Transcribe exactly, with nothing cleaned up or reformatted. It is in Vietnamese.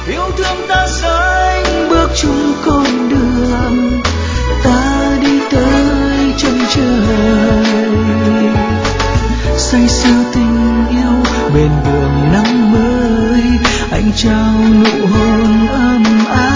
yêu thương ta sánh bước chung con đường, ta đi tới chân trời. Say sưa tình yêu bên buồng nắng mới, anh trao nụ hôn ấm áp.